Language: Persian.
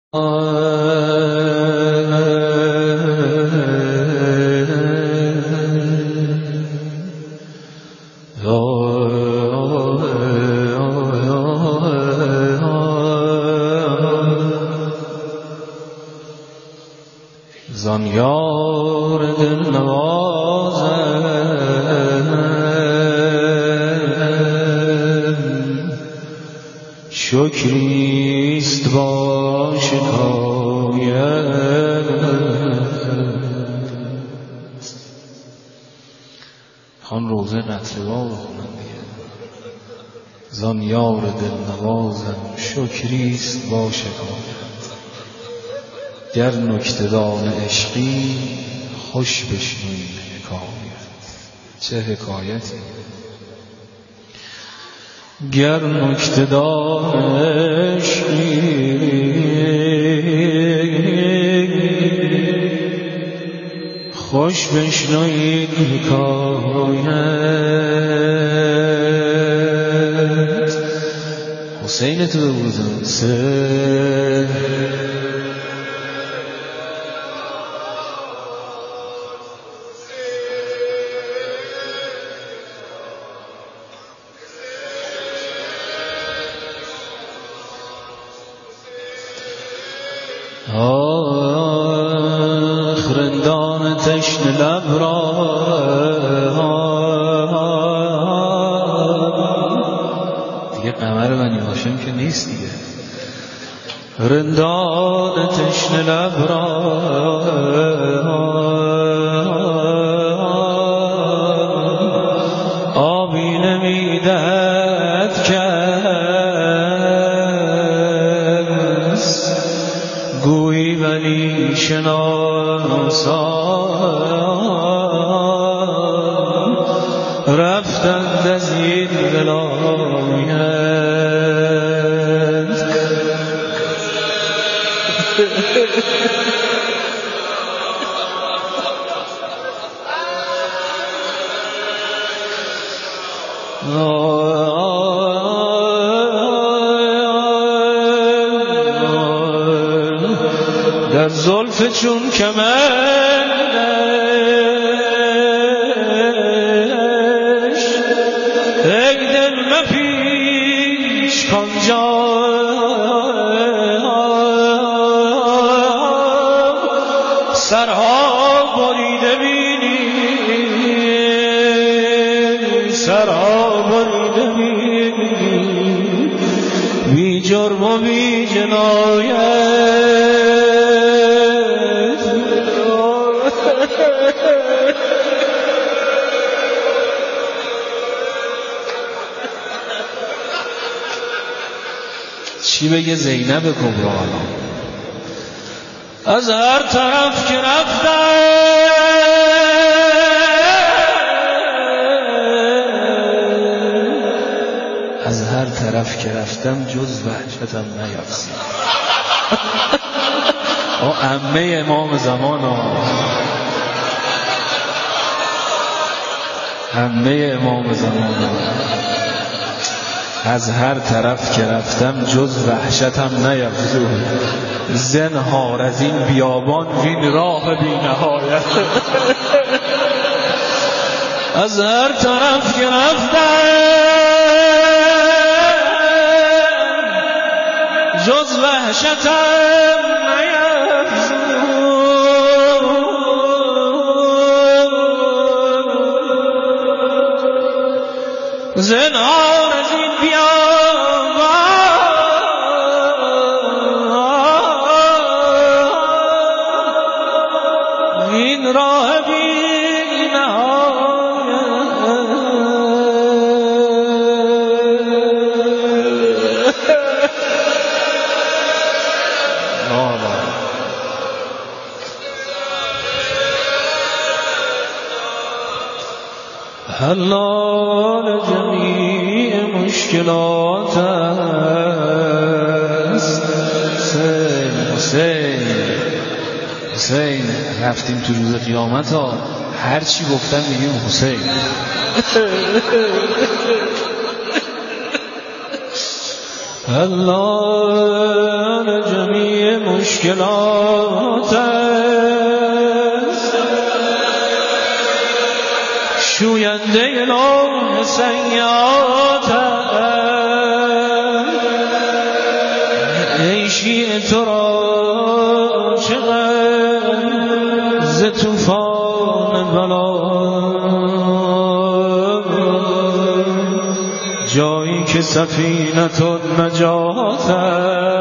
زان یار دل نوازم شکریست با شکایت. خان روزه قطره‌ها بخونم دیگه. زان یار دل نوازم شکریست با شکایت. گر نکته‌دان عشقی خوش بشنوی حکایت. چه حکایتی؟ گر نکته‌دان عشقی خوش بشنوی حکایت. حسین تو بودم رندان تشنه لب را دیگه قمر بنی هاشم که نیست دیگه. رندان تشنه لب را آبی نمیدهد کس گویی ولی شناسان رفتند از این ولایت. در زلف چون کمندش ای دل مپیچ کانجا سرها بریده بینی، سرها بریده بینی بی جرم و بی جنایت. چی بگه زینب کبرا الان؟ از هر طرف که رفتم از هر طرف که رفتم جز وحشتم نیافزید. عمه امام زمان عمه امام زمان از هر طرف که رفتم جز وحشتم نیفزود. زنهار از این بیابان وین راه بی نهایت. از هر طرف که رفتم جز وحشتم نیفزود. زنهار از این بیابان این راه بی نهایت. حلال جمیع مشکلات است. حسین رفتیم تو روز قیامت ها هر چی گفتن میگیم حسین. حلال جمیع مشکلات مشکلات است، شوینده لوح سیئات است. ای شیعه تو را چقدر ز طوفان بلا، جایی که سفینه النجات است.